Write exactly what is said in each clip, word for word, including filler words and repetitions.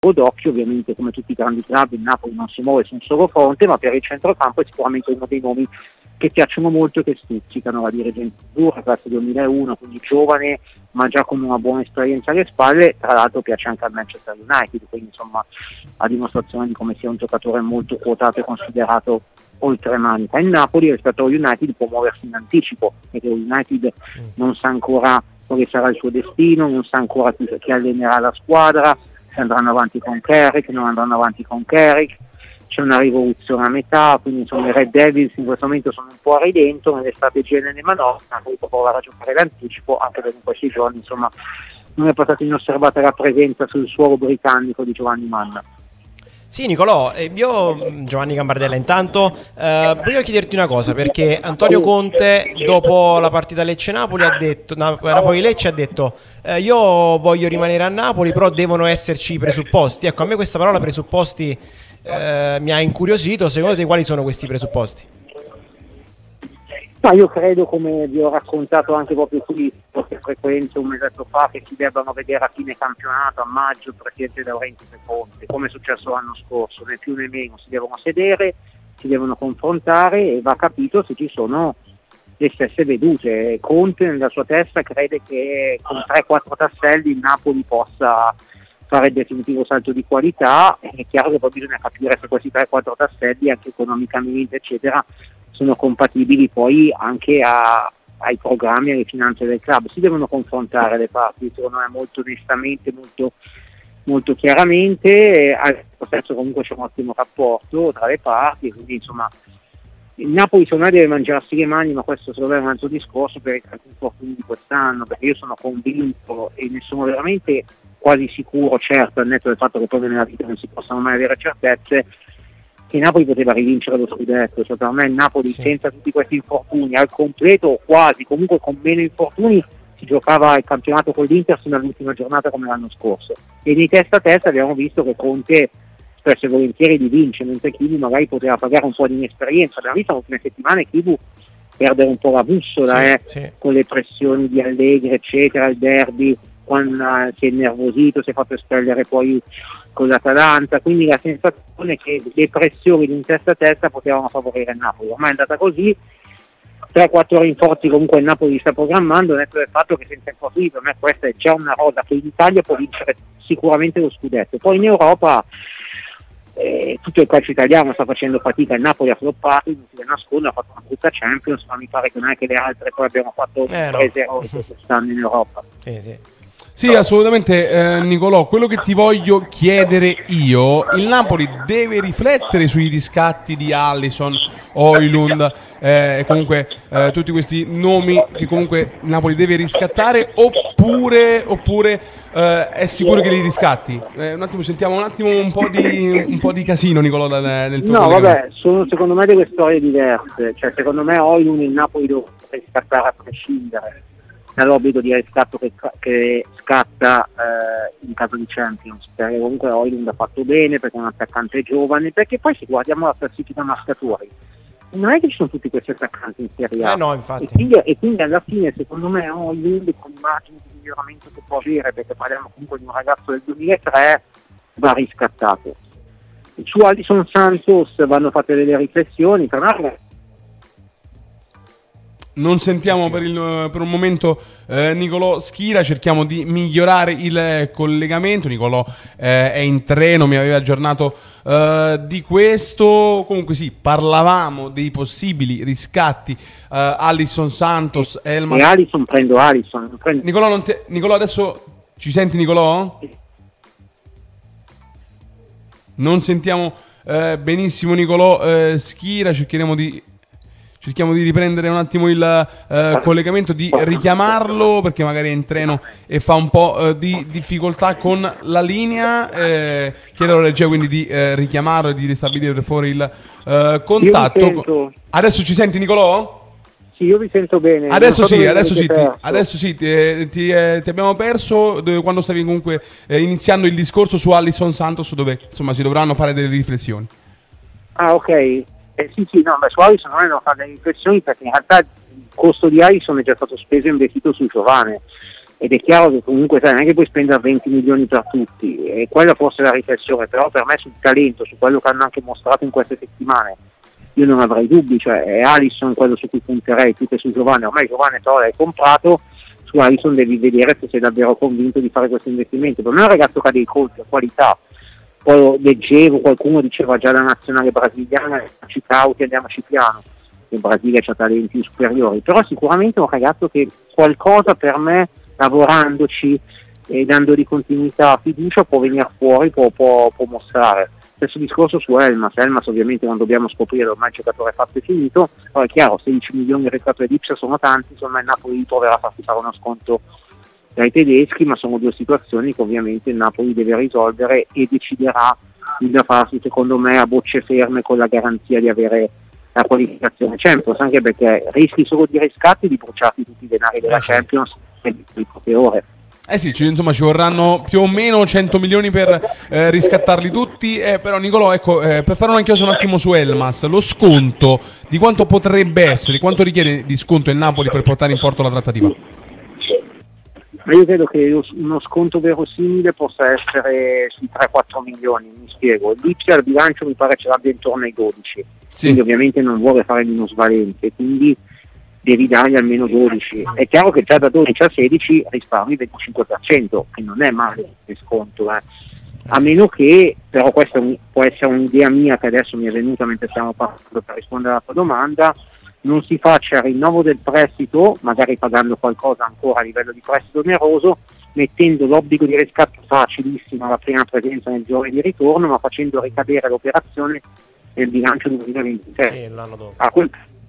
colpo d'occhio. Ovviamente, come tutti i grandi club, il Napoli non si muove su un solo fronte, ma per il centrocampo è sicuramente uno dei nomi che piacciono molto e che stuzzicano. La dirigenza dura, classe duemilauno, quindi giovane ma già con una buona esperienza alle spalle. Tra l'altro piace anche al Manchester United, quindi insomma a dimostrazione di come sia un giocatore molto quotato e considerato oltremanica. Il Napoli rispetto allo United può muoversi in anticipo, perché lo United non sa ancora quale sarà il suo destino, non sa ancora chi, chi allenerà la squadra, se andranno avanti con Carrick, non andranno avanti con Carrick, c'è una rivoluzione a metà, quindi insomma i Red Devils in questo momento sono un po' a ridentro nelle strategie e nelle manovre, ma poi può provare a giocare l'anticipo, anche perché in questi giorni insomma non è passata inosservata la presenza sul suolo britannico di Giovanni Manna. Sì, Nicolò, eh, io Giovanni Gambardella intanto eh, voglio chiederti una cosa, perché Antonio Conte dopo la partita Lecce-Napoli ha detto, Napoli-Lecce ha detto eh, io voglio rimanere a Napoli, però devono esserci i presupposti. Ecco, a me questa parola presupposti eh, mi ha incuriosito. Secondo te quali sono questi presupposti? No, io credo, come vi ho raccontato anche proprio qui qualche frequenza un mesetto fa, che si debbano vedere a fine campionato, a maggio, il presidente De Laurentiis e Conte, come è successo l'anno scorso, né più né meno. Si devono sedere, si devono confrontare e va capito se ci sono le stesse vedute. Conte nella sua testa crede che con tre quattro tasselli il Napoli possa fare il definitivo salto di qualità. È chiaro che poi bisogna capire se questi tre quattro tasselli, anche economicamente eccetera, sono compatibili poi anche a, ai programmi e alle finanze del club. Si devono confrontare le parti, secondo me molto onestamente, molto, molto chiaramente. Al processo comunque c'è un ottimo rapporto tra le parti, quindi insomma il Napoli secondo me deve mangiarsi le mani, ma questo secondo me è un altro discorso per i tanti infortuni di quest'anno, perché io sono convinto e ne sono veramente quasi sicuro, certo, al netto del fatto che poi nella vita non si possano mai avere certezze, che Napoli poteva rivincere lo scudetto. Cioè, per me il Napoli sì, senza tutti questi infortuni al completo o quasi, comunque con meno infortuni, si giocava il campionato con l'Inter fino all'ultima giornata come l'anno scorso, e di testa a testa abbiamo visto che Conte spesso e volentieri li vince, mentre Chivu magari poteva pagare un po' di inesperienza. Abbiamo visto ultime settimane Chivu perdere un po' la bussola sì, eh, sì. con le pressioni di Allegri eccetera, il derby, quando uh, si è innervosito, si è fatto espellere poi con l'Atalanta, quindi la sensazione è che le pressioni di in testa a testa potevano favorire il Napoli. Ormai è andata così, tre quattro rinforzi comunque il Napoli sta programmando, netto del fatto che senza infortuni per me questa è già una rosa che in Italia può vincere sicuramente lo scudetto. Poi in Europa eh, tutto il calcio italiano sta facendo fatica, il Napoli ha floppato, non si deve nascondere, ha fatto una brutta Champions, ma mi pare che non è che le altre poi abbiano fatto eh, prese no. quest'anno in Europa. Sì, sì. Sì, assolutamente, eh, Nicolò, quello che ti voglio chiedere io, il Napoli deve riflettere sui riscatti di Alisson, Højlund e eh, comunque eh, tutti questi nomi che comunque il Napoli deve riscattare, oppure, oppure eh, è sicuro che li riscatti? Eh, un attimo, sentiamo un attimo un po' di, un po' di casino, Nicolò, nel, nel tuo No, vabbè, sono secondo me delle storie diverse, cioè secondo me Højlund il Napoli deve riscattare a prescindere dall'obbligo di riscatto che, che scatta eh, in caso di Champions, perché comunque Højlund ha fatto bene, perché è un attaccante giovane, perché poi se guardiamo la classifica marcatori non è che ci sono tutti questi attaccanti in Serie A, eh no, infatti. E, quindi, e quindi alla fine secondo me Højlund con i margini di miglioramento che può avere, perché parliamo comunque di un ragazzo del duemilatré, va riscattato. Su Alisson Santos vanno fatte delle riflessioni, per me non sentiamo per, il, per un momento eh, Nicolò Schira, cerchiamo di migliorare il collegamento. Nicolò eh, è in treno, mi aveva aggiornato eh, di questo. Comunque sì, parlavamo dei possibili riscatti eh, Alisson Santos e Elmas. E Alisson prendo Alisson prendo... Nicolò, non te... Nicolò adesso ci senti, Nicolò? Non sentiamo eh, benissimo Nicolò eh, Schira, cercheremo di Cerchiamo di riprendere un attimo il eh, collegamento, di richiamarlo perché magari è in treno e fa un po' eh, di difficoltà con la linea. Eh, chiedo alla regia quindi di eh, richiamarlo e di ristabilire fuori il eh, contatto. Adesso ci senti, Nicolò? Sì, io vi sento bene. Adesso sì, adesso sì, ti, adesso sì, ti, ti, eh, ti abbiamo perso dove, quando stavi comunque eh, iniziando il discorso su Alisson Santos, dove insomma si dovranno fare delle riflessioni. Ah, ok. Eh, sì, sì, no, ma su Alisson noi non fare delle riflessioni, perché in realtà il costo di Alisson è già stato speso e investito sul giovane, ed è chiaro che comunque sai, non è che puoi spendere venti milioni per tutti, e quella forse è la riflessione, però per me sul talento, su quello che hanno anche mostrato in queste settimane, io non avrei dubbi, cioè è Alisson quello su cui punterei più che su Giovanni. Ormai Giovanni però l'hai comprato, su Alisson devi vedere se sei davvero convinto di fare questo investimento. Per me è un ragazzo che ha dei colpi, ha qualità. Poi leggevo, qualcuno diceva già la nazionale brasiliana, ci cauti, andiamoci piano, il Brasile ha talenti superiori, però sicuramente è un ragazzo che qualcosa per me, lavorandoci e dandogli continuità, fiducia, può venire fuori, può, può, può mostrare. Stesso discorso su Elmas. Elmas ovviamente non dobbiamo scoprire, ormai il giocatore è fatto e finito, però è chiaro, sedici milioni di riscatto di Lipsia sono tanti, insomma il Napoli proverà a farsi fare uno sconto dai tedeschi, ma sono due situazioni che ovviamente il Napoli deve risolvere e deciderà di da farsi secondo me a bocce ferme, con la garanzia di avere la qualificazione Champions, anche perché rischi solo di riscatti di bruciarti tutti i denari della Champions in poche ore. Eh sì, ci, insomma ci vorranno più o meno cento milioni per eh, riscattarli tutti, eh, però Nicolò, ecco, eh, per fare una chiusa un attimo su Elmas, lo sconto di quanto potrebbe essere, quanto richiede di sconto il Napoli per portare in porto la trattativa? Ma io credo che uno sconto verosimile possa essere sui tre quattro milioni, mi spiego. Lipsia al bilancio mi pare ce l'abbia intorno ai dodici, sì. Quindi ovviamente non vuole fare minusvalenze, quindi devi dargli almeno dodici. È chiaro che già da dodici a sedici risparmi venticinque per cento, che non è male il sconto, eh. A meno che, però questa un, può essere un'idea mia che adesso mi è venuta mentre stiamo parlando per rispondere alla tua domanda, non si faccia il rinnovo del prestito, magari pagando qualcosa ancora a livello di prestito oneroso, mettendo l'obbligo di riscatto facilissimo alla prima presenza nel giorno di ritorno, ma facendo ricadere l'operazione nel bilancio duemilaventitré. Sì, l'anno dopo. A quel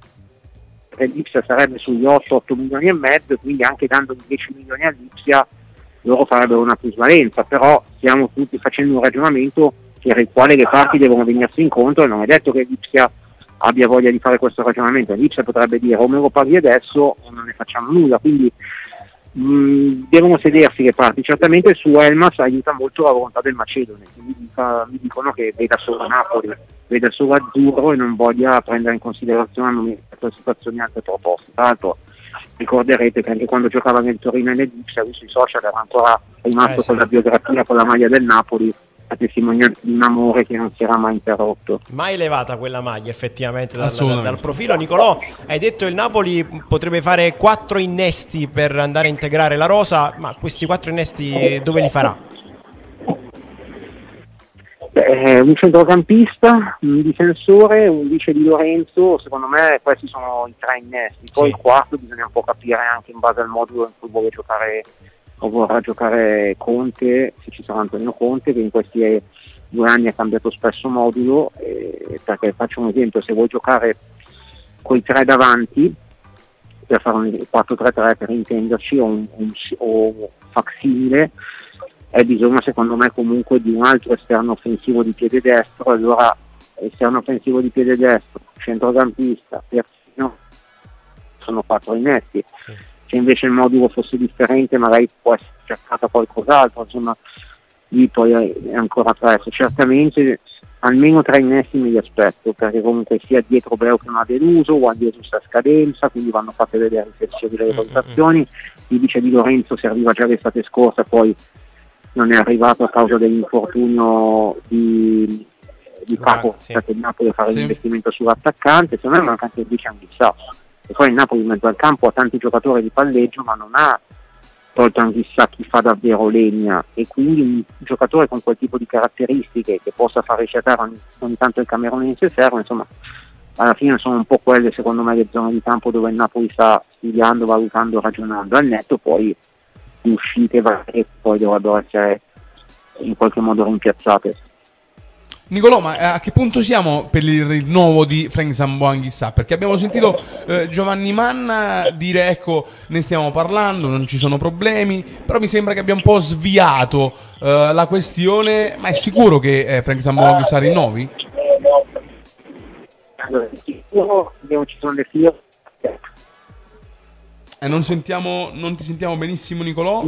l'Ipsia sarebbe sugli otto otto milioni e mezzo, quindi anche dando dieci milioni all'Ipsia loro farebbero una plusvalenza, però stiamo tutti facendo un ragionamento per il quale le parti devono venirsi incontro, e non è detto che l'Ipsia abbia voglia di fare questo ragionamento. L'Ipsia potrebbe dire o me lo paghi adesso o non ne facciamo nulla, quindi mh, devono sedersi le parti. Certamente su Elmas aiuta molto la volontà del Macedone, quindi mi, fa, mi dicono che veda solo Napoli, veda solo azzurro e non voglia prendere in considerazione le situazioni e altre proposte. Tra l'altro ricorderete che anche quando giocava nel Torino e nell'Ipsia, lui sui social era ancora rimasto eh, sì. con la biografia, con la maglia del Napoli, a testimonianza di un amore che non si era mai interrotto. Mai levata quella maglia effettivamente dal, dal, dal profilo. Nicolò, hai detto il Napoli potrebbe fare quattro innesti per andare a integrare la rosa, ma questi quattro innesti dove li farà? Beh, un centrocampista, un difensore, un vice di Lorenzo, secondo me questi sono i tre innesti. Poi sì. Il quarto bisogna un po' capire anche in base al modulo in cui vuole giocare o vorrà giocare Conte, se ci sarà Antonio Conte, che in questi due anni ha cambiato spesso modulo, eh, perché faccio un esempio, se vuoi giocare coi tre davanti per fare un quattro tre tre per intenderci, o un, un, o facsimile, è bisogno secondo me comunque di un altro esterno offensivo di piede destro. Allora esterno offensivo di piede destro, centrocampista, terzino, sono quattro innesti. Sì. Se invece il modulo fosse differente magari può essere cercata qualcos'altro, insomma lì poi è ancora presto. Certamente almeno tre innesti me li aspetto, perché comunque sia dietro Breu che non ha deluso, o dietro sta scadenza, quindi vanno fatte vedere riflessioni delle valutazioni. Il vice di Lorenzo serviva già l'estate scorsa, poi non è arrivato a causa dell'infortunio di, di Paco, ah, sì. perché il Napoli a fare sì. l'investimento sull'attaccante, secondo me manca anche il vice Anghissà. E poi il Napoli in mezzo al campo ha tanti giocatori di palleggio, ma non ha tolto Anghissà chi fa davvero legna, e quindi un giocatore con quel tipo di caratteristiche che possa far risciatare ogni, ogni tanto il camerunense serve. Insomma, alla fine sono un po' quelle secondo me le zone di campo dove il Napoli sta studiando, valutando, ragionando. Al netto poi di uscite varie poi dovrebbero essere in qualche modo rimpiazzate. Nicolò, ma a che punto siamo per il rinnovo di Frank Zambo Anghissà? Perché abbiamo sentito eh, Giovanni Manna dire ecco, ne stiamo parlando, non ci sono problemi, però mi sembra che abbia un po' sviato eh, la questione. Ma è sicuro che eh, Frank Zambo Anghissà rinnovi? Allora, sicuro non ci sono le file. Eh, non sentiamo, non ti sentiamo benissimo Nicolò?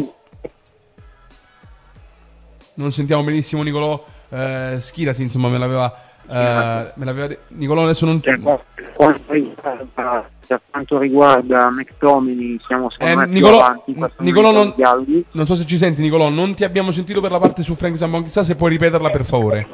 Non sentiamo benissimo Nicolò. Uh, Schirasi insomma me l'aveva uh, me l'aveva de- Nicolò adesso non per quanto riguarda McTominay siamo secondo eh, me Nicolò, più avanti in questo Nicolò momento non, di non so se ci senti Nicolò, non ti abbiamo sentito per la parte su Frank Zambon, chissà se puoi ripeterla per favore.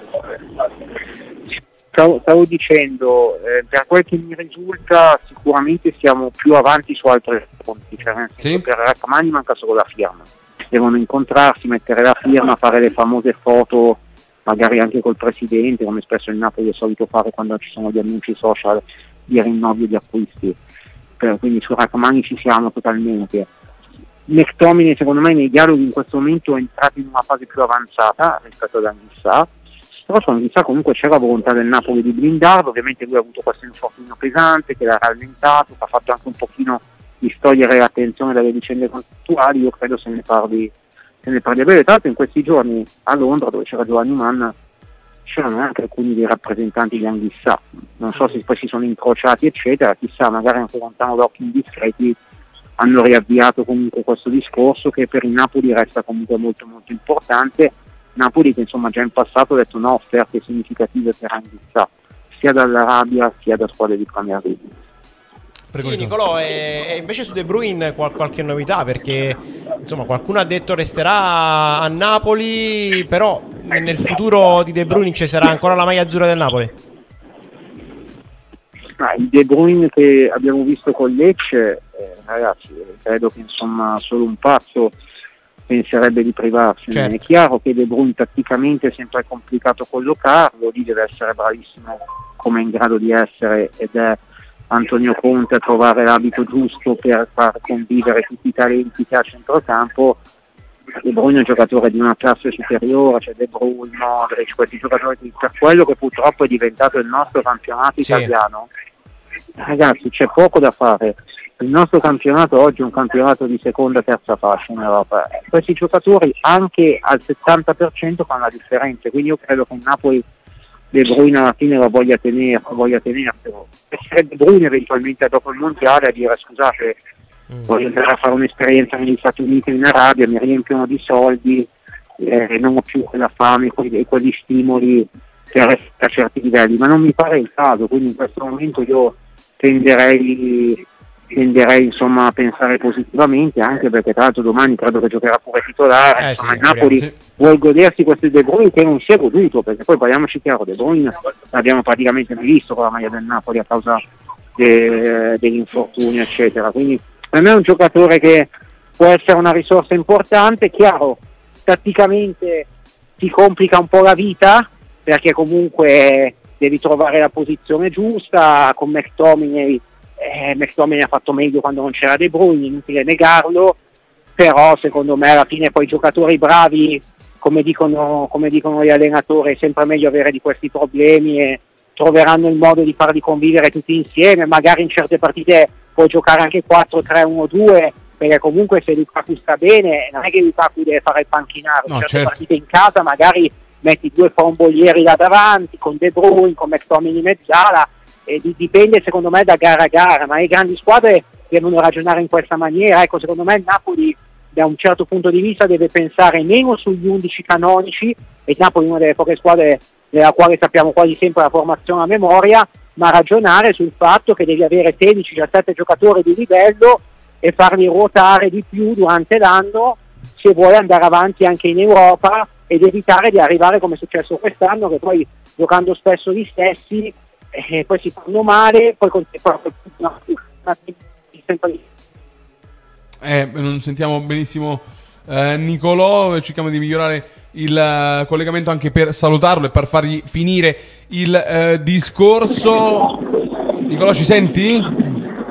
Stavo, stavo dicendo, eh, per quel che mi risulta sicuramente siamo più avanti su altri fronti, cioè nel senso Sì? per Rachmani manca solo la firma, devono incontrarsi, mettere la firma, fare le famose foto magari anche col presidente, come spesso il Napoli è solito fare quando ci sono gli annunci social di rinnovi e di acquisti. Per, quindi su Rachmani ci siamo totalmente. McTominay secondo me nei dialoghi in questo momento è entrato in una fase più avanzata rispetto ad Anghissà, però su Anghissà comunque c'è la volontà del Napoli di blindarlo, ovviamente lui ha avuto questo infortunio pesante che l'ha rallentato, che ha fatto anche un pochino distogliere l'attenzione dalle vicende contrattuali, io credo se ne parli se ne parli a breve. Tra l'altro in questi giorni a Londra, dove c'era Giovanni Mann, c'erano anche alcuni dei rappresentanti di Anghissà, non so se poi si sono incrociati eccetera, chissà, magari anche lontano da occhi indiscreti hanno riavviato comunque questo discorso che per il Napoli resta comunque molto molto importante. Napoli che insomma già in passato ha detto no offerte significative per Anghissà, sia dall'Arabia sia da squadre di Premier League. Sì, Nicolò, e, e invece su De Bruyne qual- qualche novità, perché insomma qualcuno ha detto resterà a Napoli, però nel futuro di De Bruyne ci sarà ancora la maglia azzurra del Napoli? Ah, il De Bruyne che abbiamo visto con Lecce, eh, ragazzi, credo che insomma solo un pazzo penserebbe di privarsene. Certo. È chiaro che De Bruyne tatticamente è sempre complicato collocarlo, lì deve essere bravissimo come è in grado di essere, ed è Antonio Conte a trovare l'abito giusto per far convivere tutti i talenti che ha a centrocampo. De Bruyne è un giocatore di una classe superiore, cioè De Bruyne, Modric, questi giocatori, per quello che purtroppo è diventato il nostro campionato Sì. italiano, ragazzi, c'è poco da fare. Il nostro campionato oggi è un campionato di seconda terza fascia in Europa. Questi giocatori anche al settanta per cento fanno la differenza, quindi io credo che il Napoli De Bruyne alla fine lo voglia tenere, voglia tenerselo. Essere De Bruyne eventualmente dopo il mondiale a dire scusate, mm. voglio andare a fare un'esperienza negli Stati Uniti, in Arabia, mi riempiono di soldi, eh, non ho più quella fame, quegli, quegli stimoli per restare a certi livelli, ma non mi pare il caso, quindi in questo momento io tenderei tenderei insomma a pensare positivamente, anche perché tra l'altro domani credo che giocherà pure titolare, eh insomma sì, il Napoli sì. vuol godersi questo De Bruyne che non si è goduto, perché poi parliamoci chiaro, De Bruyne l'abbiamo praticamente visto con la maglia del Napoli a causa de, dell'infortunio eccetera, quindi per me è un giocatore che può essere una risorsa importante. Chiaro, tatticamente ti complica un po' la vita perché comunque devi trovare la posizione giusta. Con McTominay Eh, McTominay ha fatto meglio quando non c'era De Bruyne, inutile negarlo, però secondo me alla fine poi i giocatori bravi, come dicono, come dicono gli allenatori, è sempre meglio avere di questi problemi e troveranno il modo di farli convivere tutti insieme. Magari in certe partite puoi giocare anche quattro tre uno due, perché comunque se Lukaku sta bene non è che Lukaku deve fare il panchinaro, in no, certe certo. partite in casa magari metti due frombolieri là davanti con De Bruyne, con McTominay in mezzala. E dipende secondo me da gara a gara, ma le grandi squadre devono ragionare in questa maniera. Ecco, secondo me il Napoli da un certo punto di vista deve pensare meno sugli undici canonici, e il Napoli è una delle poche squadre della quale sappiamo quasi sempre la formazione a memoria, ma ragionare sul fatto che devi avere sedici diciassette giocatori di livello e farli ruotare di più durante l'anno se vuoi andare avanti anche in Europa, ed evitare di arrivare come è successo quest'anno, che poi giocando spesso gli stessi e poi si fanno male, poi con no, eh, non sentiamo benissimo eh, Nicolò, cerchiamo di migliorare il uh, collegamento anche per salutarlo e per fargli finire il uh, discorso. Nicolò, ci senti?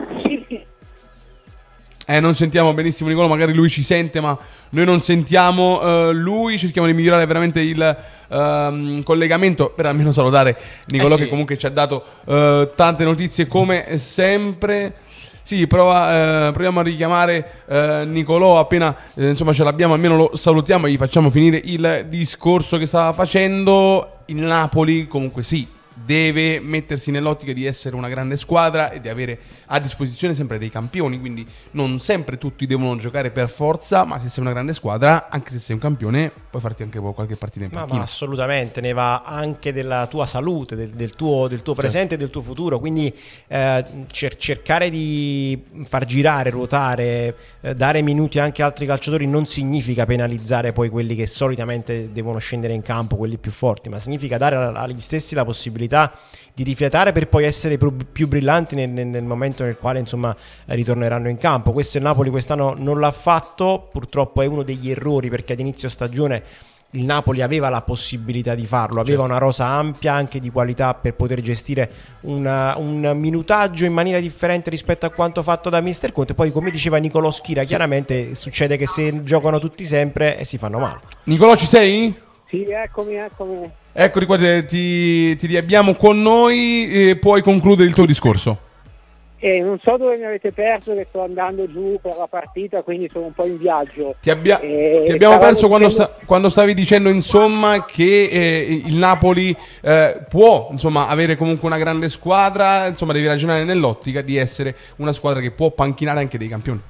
Eh, non sentiamo benissimo Nicolò, magari lui ci sente ma noi non sentiamo uh, lui, cerchiamo di migliorare veramente il uh, collegamento per almeno salutare Nicolò, eh sì, che comunque ci ha dato uh, tante notizie come sempre. Sì, prova, uh, proviamo a richiamare uh, Nicolò appena uh, insomma ce l'abbiamo, almeno lo salutiamo e gli facciamo finire il discorso che stava facendo. Il Napoli comunque sì, deve mettersi nell'ottica di essere una grande squadra e di avere a disposizione sempre dei campioni, quindi non sempre tutti devono giocare per forza, ma se sei una grande squadra, anche se sei un campione, puoi farti anche qualche partita in Ma, panchina. ma assolutamente, ne va anche della tua salute, del, del tuo, del tuo presente e del tuo futuro, quindi eh, cer- cercare di far girare, ruotare, eh, dare minuti anche a altri calciatori non significa penalizzare poi quelli che solitamente devono scendere in campo, quelli più forti, ma significa dare agli stessi la possibilità di rifiatare per poi essere più, più brillanti nel, nel momento nel quale insomma ritorneranno in campo. Questo il Napoli quest'anno non l'ha fatto, purtroppo è uno degli errori, perché ad inizio stagione il Napoli aveva la possibilità di farlo, aveva una rosa ampia anche di qualità per poter gestire una, un minutaggio in maniera differente rispetto a quanto fatto da Mister Conte. Poi, come diceva Nicolò Schira, chiaramente succede che se giocano tutti sempre eh, si fanno male. Nicolò, ci sei? Sì, eccomi, eccomi. Eccoli qua, ti, ti riabbiamo con noi, e puoi concludere il tuo discorso. Eh, non so dove mi avete perso, che sto andando giù per la partita, quindi sono un po' in viaggio. Ti, abbia- eh, ti abbiamo perso quando, dicendo... sta- quando stavi dicendo insomma che eh, il Napoli eh, può insomma avere comunque una grande squadra, insomma devi ragionare nell'ottica di essere una squadra che può panchinare anche dei campioni.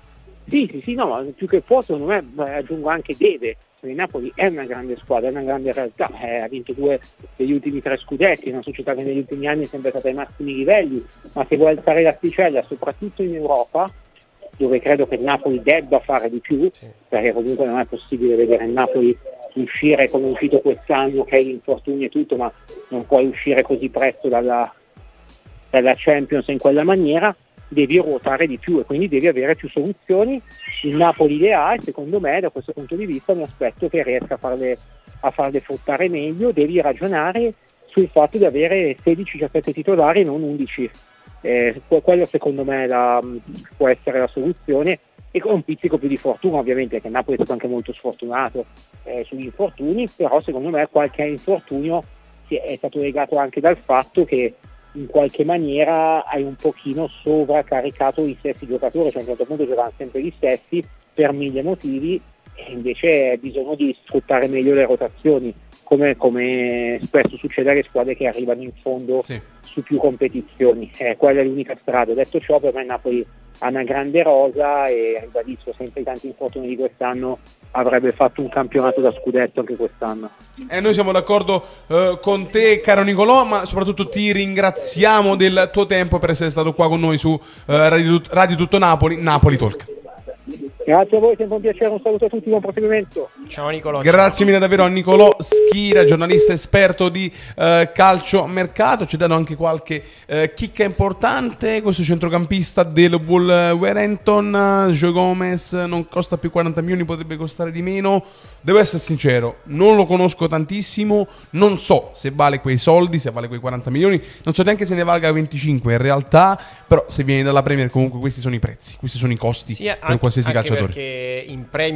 Sì, sì, sì, no, ma più che può, secondo me, aggiungo anche deve. Il Napoli è una grande squadra, è una grande realtà, eh, ha vinto due degli ultimi tre scudetti, è una società che negli ultimi anni è sempre stata ai massimi livelli, ma se vuole alzare l'asticella, soprattutto in Europa, dove credo che il Napoli debba fare di più, sì. Perché comunque non è possibile vedere il Napoli uscire come è uscito quest'anno, che è l'infortunio e tutto, ma non puoi uscire così presto dalla, dalla Champions in quella maniera. Devi ruotare di più e quindi devi avere più soluzioni. Il Napoli le ha e secondo me da questo punto di vista mi aspetto che riesca a farle, a farle fruttare meglio. Devi ragionare sul fatto di avere sedici diciassette titolari e non undici. Eh, quello secondo me la, può essere la soluzione, e con un pizzico più di fortuna ovviamente, perché il Napoli è stato anche molto sfortunato eh, sugli infortuni, però secondo me qualche infortunio è stato legato anche dal fatto che in qualche maniera hai un pochino sovraccaricato gli stessi giocatori, cioè a un certo punto giocano sempre gli stessi per mille motivi, e invece hai bisogno di sfruttare meglio le rotazioni, come, come spesso succede alle squadre che arrivano in fondo sì. su più competizioni. Eh, quella è l'unica strada. Detto ciò, per me Napoli ha una grande rosa e ribadisco, sempre i tanti infortuni di quest'anno avrebbe fatto un campionato da scudetto anche quest'anno. E eh, noi siamo d'accordo eh, con te, caro Nicolò, ma soprattutto ti ringraziamo del tuo tempo per essere stato qua con noi su eh, Radio, Radio Tutto Napoli, Napoli Talk. Grazie a voi, sempre un piacere, un saluto a tutti, buon proseguimento. Ciao Nicolò. Grazie mille davvero a Nicolò Schira, giornalista esperto di eh, calcio mercato. Ci ha dato anche qualche eh, chicca importante. Questo centrocampista del Wolverhampton, Joe Gomez, non costa più quaranta milioni, potrebbe costare di meno. Devo essere sincero, non lo conosco tantissimo, non so se vale quei soldi, se vale quei quaranta milioni, non so neanche se ne valga venticinque in realtà, però se vieni dalla Premier comunque questi sono i prezzi, questi sono i costi sì, per anche, qualsiasi anche calciatore. Perché in Premier